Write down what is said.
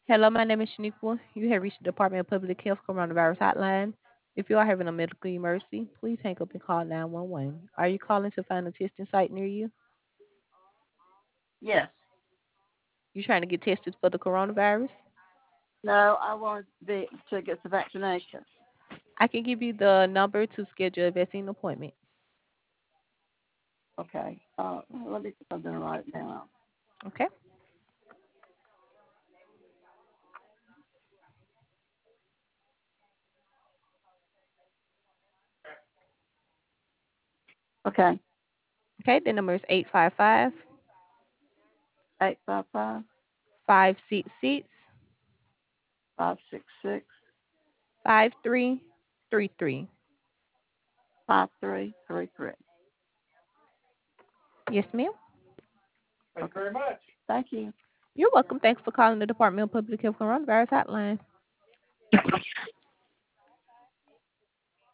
Hello, my name is Shaniqua. You have reached the Department of Public Health Coronavirus Hotline. If you are having a medical emergency, please hang up and call 911. Are you calling to find a testing site near you? Yes. You trying to get tested for the coronavirus? No, I want to get the vaccination. I can give you the number to schedule a vaccine appointment. Okay. Let me see something right now. Okay? Okay. Okay, the number is 855 855 566 566 5333. 5333. Yes, ma'am. Thank you very much. Thank you. You're welcome. Thanks for calling the Department of Public Health Coronavirus Hotline.